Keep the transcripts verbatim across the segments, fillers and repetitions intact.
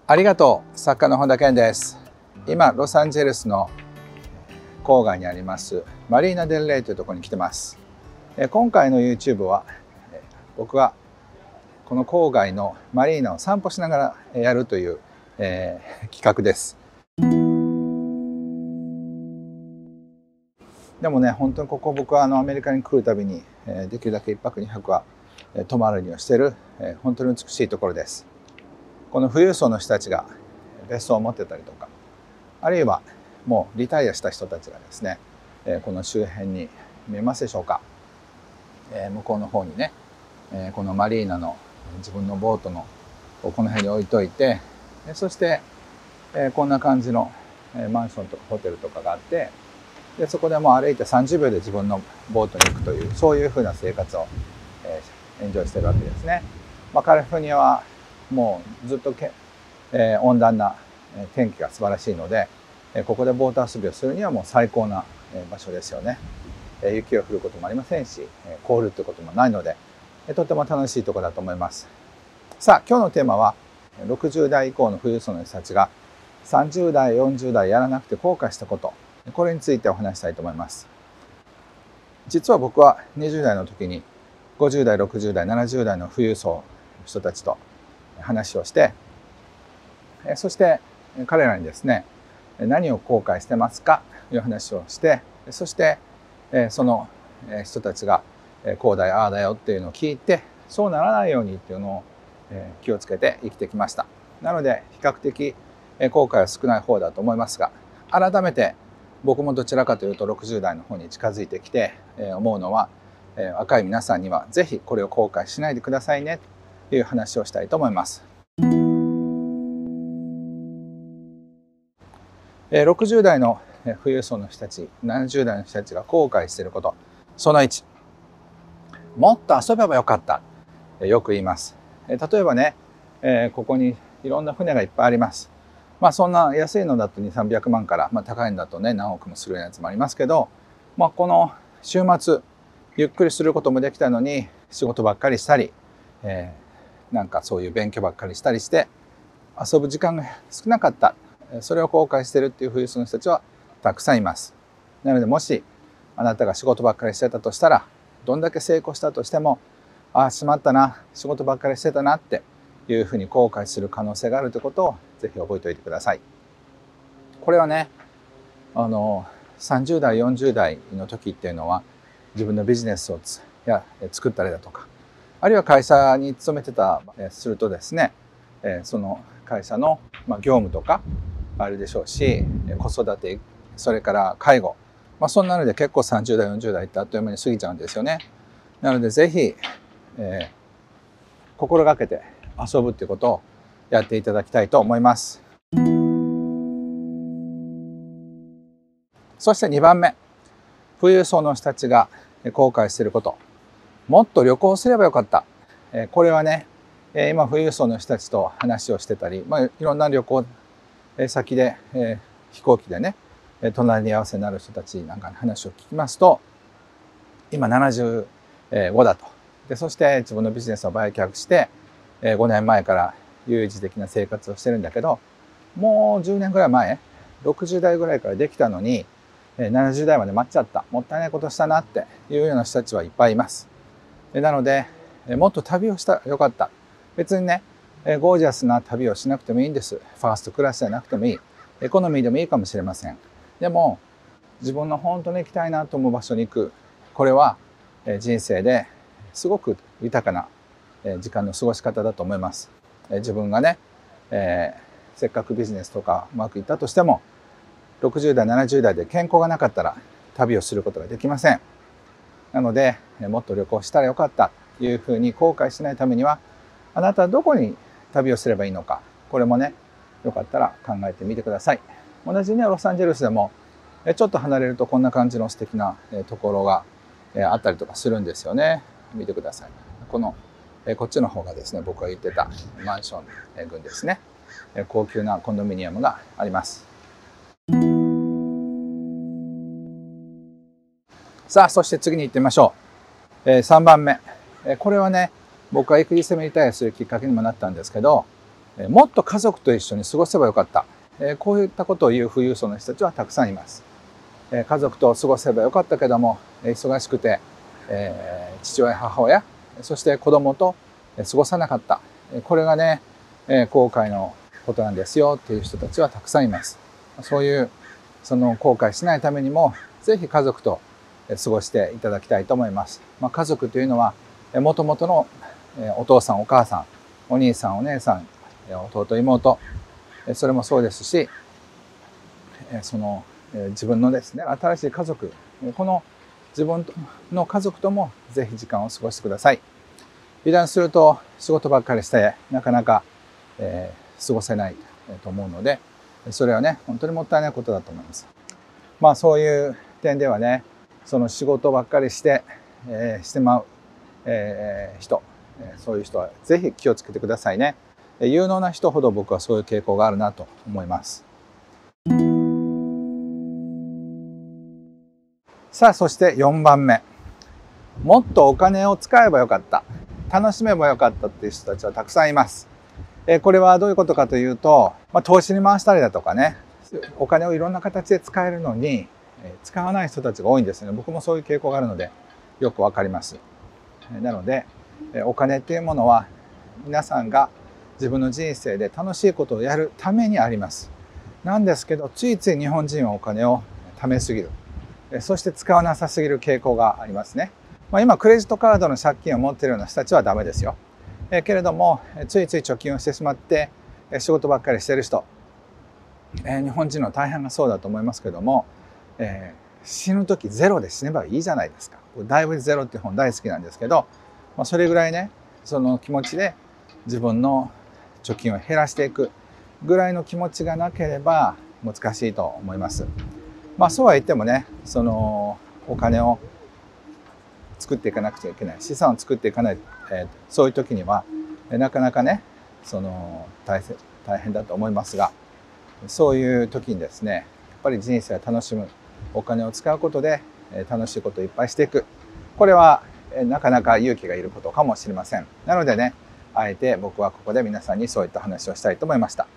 ありがとう。作家の本田健です。今ロサンゼルスの郊外にありますマリーナ・デル・レイというところに来てます。今回の YouTube は僕はこの郊外のマリーナを散歩しながらやるという、えー、企画です。でもね、本当にここ僕はあのアメリカに来るたびにできるだけいっぱくにはくは泊まるにはしている本当に美しいところです。この富裕層の人たちが別荘を持ってたりとか、あるいはもうリタイアした人たちがですね、この周辺に見えますでしょうか。向こうの方にね、このマリーナの自分のボートのこの辺に置いといて、そしてこんな感じのマンションとかホテルとかがあって、でそこでもう歩いてさんじゅうびょうで自分のボートに行くという、そういうふうな生活をエンジョイしてるわけですね。まあ、カリフォルニアはもうずっとけ、えー、温暖な天気が素晴らしいので、ここでボート遊びをするにはもう最高な場所ですよね。雪が降ることもありませんし、凍るということもないので、とても楽しいところだと思います。さあ、今日のテーマはろくじゅうだい以降の富裕層の人たちがさんじゅうだい、よんじゅうだいやらなくて後悔したこと、これについてお話したいと思います。実は僕はにじゅうだいの時にごじゅうだい、ろくじゅうだい、ななじゅうだいの富裕層の人たちと話をして、そして彼らにですね、何を後悔してますかという話をして、そしてその人たちがこうだよああだよっていうのを聞いて、そうならないようにっていうのを気をつけて生きてきました。なので比較的後悔は少ない方だと思いますが、改めて僕もどちらかというとろくじゅうだいの方に近づいてきて思うのは、若い皆さんにはぜひこれを後悔しないでくださいねという話をしたいと思います。ろくじゅうだいの富裕層の人たち、ななじゅうだいの人たちが後悔していること、そのいち、もっと遊べばよかった。よく言います。例えばね、ここにいろんな船がいっぱいあります。まあそんな安いのだとにせんさんびゃくまんから、まあ、高いのだとね何億もするやつもありますけど、まあ、この週末ゆっくりすることもできたのに仕事ばっかりしたり、えー、なんかそういう勉強ばっかりしたりして遊ぶ時間が少なかった、それを後悔しているっていう富裕層の人たちはたくさんいます。なのでもしあなたが仕事ばっかりしてたとしたら、どんだけ成功したとしても、ああしまったな、仕事ばっかりしてたなっていうふうに後悔する可能性があるということをぜひ覚えておいてください。これはね、あのさんじゅうだいよんじゅうだいの時っていうのは自分のビジネスをつや作ったりだとか、あるいは会社に勤めてたするとですね、その会社の業務とかあるでしょうし、子育て、それから介護、まあ、そんなので結構さんじゅうだいよんじゅうだいってあっという間に過ぎちゃうんですよね。なのでぜひ、えー、心がけて遊ぶっていうことをやっていただきたいと思います。そしてにばんめ、富裕層の人たちが後悔していること、もっと旅行すればよかった。これはね、今富裕層の人たちと話をしてたり、まあ、いろんな旅行先で、えー、飛行機でね隣り合わせになる人たちなんかの話を聞きますと、今ななじゅうごだと。でそして自分のビジネスを売却してごねんまえから悠々自適な生活をしてるんだけど、もうじゅうねんぐらい前、ろくじゅうだいぐらいからできたのにななじゅうだいまで待っちゃった、もったいないことしたなっていうような人たちはいっぱいいます。なのでもっと旅をしたらよかった。別にねゴージャスな旅をしなくてもいいんです。ファーストクラスじゃなくてもいい、エコノミーでもいいかもしれません。でも自分の本当に行きたいなと思う場所に行く、これは人生ですごく豊かな時間の過ごし方だと思います。自分がね、えー、せっかくビジネスとかうまくいったとしてもろくじゅうだいななじゅうだいで健康がなかったら旅をすることができません。なのでもっと旅行したらよかったというふうに後悔しないためには、あなたはどこに旅をすればいいのか、これもねよかったら考えてみてください。同じねロサンゼルスでもちょっと離れるとこんな感じの素敵なところがあったりとかするんですよね。見てください。このこっちの方がですね、僕が言ってたマンション群ですね。高級なコンドミニアムがあります。さあ、そして次に行ってみましょう。えー、さんばんめ、これはね僕が育児セミリタイアするきっかけにもなったんですけど、 もっと家族と一緒に過ごせばよかった。こういったことを言う富裕層の人たちはたくさんいます。家族と過ごせばよかったけども、忙しくて父親、母親、そして子供と過ごさなかった。これがね、後悔のことなんですよっていう人たちはたくさんいます。そういうその後悔しないためにも、ぜひ家族と過ごしていただきたいと思います。まあ、家族というのは、もともとのお父さん、お母さん、お兄さん、お姉さん、弟、妹、それもそうですし、その自分のですね、新しい家族、この自分の家族ともぜひ時間を過ごしてください。油断すると仕事ばっかりしてなかなか、えー、過ごせないと思うので、それはね、本当にもったいないことだと思います。まあそういう点ではね、その仕事ばっかりして、えー、してまう、えー、人、そういう人はぜひ気をつけてくださいね。有能な人ほど僕はそういう傾向があるなと思います。さあ、そしてよんばんめ。もっとお金を使えばよかった。楽しめばよかったっていう人たちはたくさんいます。これはどういうことかというと、まあ、投資に回したりだとかね、お金をいろんな形で使えるのに使わない人たちが多いんですね。僕もそういう傾向があるのでよくわかります。なのでお金っていうものは皆さんが自分の人生で楽しいことをやるためにあります。なんですけど、ついつい日本人はお金を貯めすぎる、そして使わなさすぎる傾向がありますね。まあ、今クレジットカードの借金を持っているような人たちはダメですよ。えけれどもついつい貯金をしてしまって仕事ばっかりしている人、え日本人の大半がそうだと思いますけども、えー、死ぬ時ゼロで死ねばいいじゃないですか。だいぶゼロっていう本大好きなんですけど、まあ、それぐらいね、その気持ちで自分の貯金を減らしていくぐらいの気持ちがなければ難しいと思います。まあそうは言ってもね、そのお金を作っていかなくちゃいけない、資産を作っていかない、えー、そういう時にはなかなかね、その 大, 大変だと思いますが、そういう時にですね、やっぱり人生を楽しむ、お金を使うことで楽しいことをいっぱいしていく、これはなかなか勇気がいることかもしれません。なのでね、あえて僕はここで皆さんにそういった話をしたいと思いました。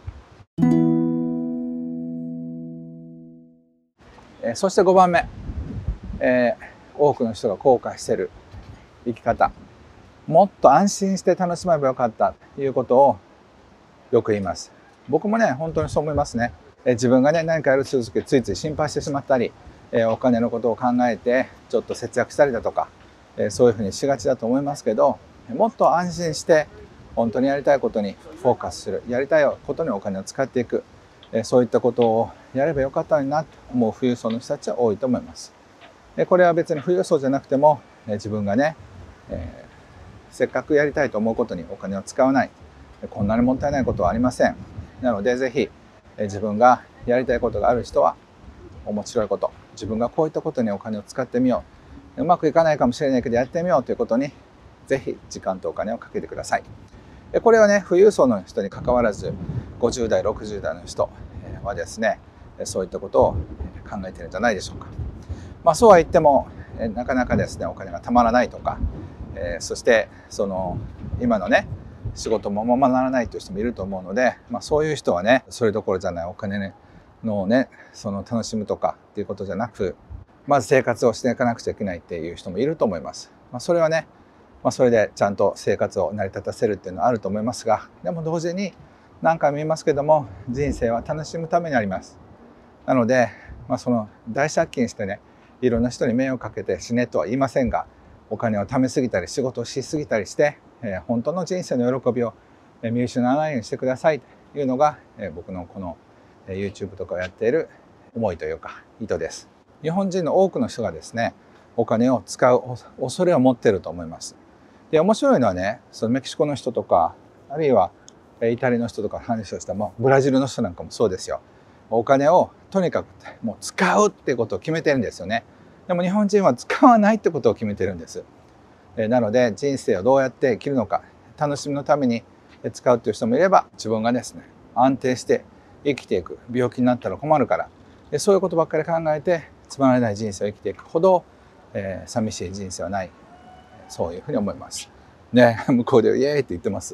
そしてごばんめ、えー、多くの人が後悔している生き方、もっと安心して楽しめばよかったということをよく言います。僕もね、本当にそう思いますね。え自分がね、何かやる続けついつい心配してしまったり、えお金のことを考えてちょっと節約したりだとか、えそういうふうにしがちだと思いますけど、もっと安心して本当にやりたいことにフォーカスする、やりたいことにお金を使っていく、えそういったことをやればよかったのになと思う富裕層の人たちは多いと思います。でこれは別に富裕層じゃなくても、自分がね、えー、せっかくやりたいと思うことにお金を使わない、こんなにもったいないことはありません。なのでぜひ自分がやりたいことがある人は面白いこと、自分がこういったことにお金を使ってみよう、うまくいかないかもしれないけどやってみようということにぜひ時間とお金をかけてください。これはね、富裕層の人にかかわらずごじゅう代ろくじゅう代の人はですね、そういったことを考えているんじゃないでしょうか。まあそうは言ってもなかなかですね、お金がたまらないとか、えー、そしてその今のね仕事もままならないという人もいると思うので、まあ、そういう人はね、それどころじゃないお金のね、その楽しむとかっていうことじゃなく、まず生活をしていかなくちゃいけないっていう人もいると思います。まあ、それはね、まあ、それでちゃんと生活を成り立たせるっていうのはあると思いますが、でも同時に何回も言いますけども、人生は楽しむためにあります。なので、まあ、その大借金してね、いろんな人に迷惑かけて死ねとは言いませんが、お金を貯めすぎたり仕事をしすぎたりして、えー、本当の人生の喜びを見失わないようにしてくださいというのが、えー、僕のこの YouTube とかをやっている思いというか意図です。日本人の多くの人がですね、お金を使う恐れを持っていると思います。で、面白いのはね、そのメキシコの人とか、あるいはイタリアの人とか話をしたもブラジルの人なんかもそうですよ。お金をとにかくもう使うっていうことを決めてるんですよね。でも日本人は使わないってことを決めてるんです。なので人生をどうやって生きるのか、楽しみのために使うという人もいれば、自分がですね安定して生きていく、病気になったら困るからそういうことばっかり考えてつまらない人生を生きていくほど、えー、寂しい人生はない、そういうふうに思いますね。向こうでイエーイって言ってます。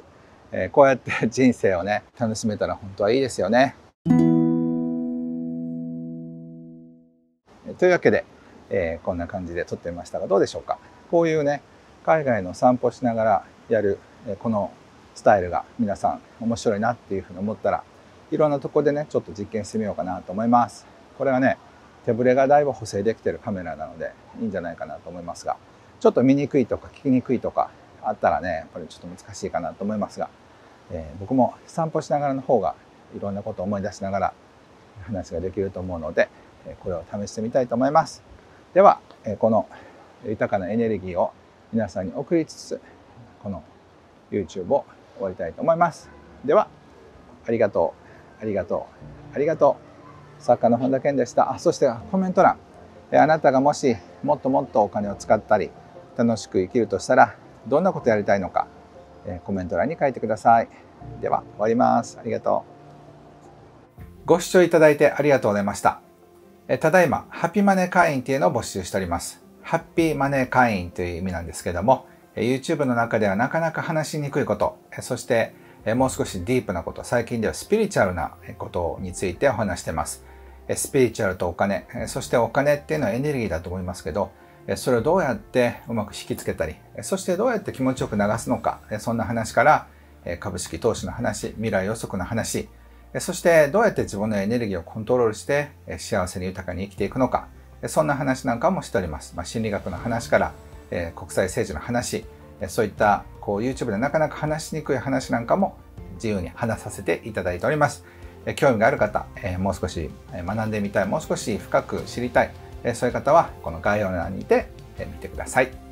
こうやって人生をね楽しめたら本当はいいですよね。というわけで、えー、こんな感じで撮ってみましたがどうでしょうか。こういうね海外の散歩しながらやるこのスタイルが皆さん面白いなっていうふうに思ったら、いろんなとこでねちょっと実験してみようかなと思います。これはね手ぶれがだいぶ補正できてるカメラなのでいいんじゃないかなと思いますが、ちょっと見にくいとか聞きにくいとかあったらねやっぱりちょっと難しいかなと思いますが、えー、僕も散歩しながらの方がいろんなことを思い出しながら話ができると思うので、これを試してみたいと思います。ではこの豊かなエネルギーを皆さんに送りつつ、この YouTube を終わりたいと思います。ではありがとうありがとうありがとう。作家の本田健でした。あ、そしてコメント欄、あなたがもしもっともっとお金を使ったり楽しく生きるとしたらどんなことやりたいのか、コメント欄に書いてください。では終わります。ありがとう。ご視聴いただいてありがとうございました。ただいまハッピーマネー会員というのを募集しております。ハッピーマネー会員という意味なんですけども、 YouTube の中ではなかなか話しにくいこと、そしてもう少しディープなこと、最近ではスピリチュアルなことについてお話しています。スピリチュアルとお金、そしてお金っていうのはエネルギーだと思いますけど、それをどうやってうまく引きつけたり、そしてどうやって気持ちよく流すのか、そんな話から株式投資の話、未来予測の話、そしてどうやって自分のエネルギーをコントロールして幸せに豊かに生きていくのか、そんな話なんかもしております。まあ、心理学の話から、えー、国際政治の話、そういったこう YouTube でなかなか話しにくい話なんかも自由に話させていただいております。えー、興味がある方、えー、もう少し学んでみたい、もう少し深く知りたい、えー、そういう方はこの概要欄にて見てください。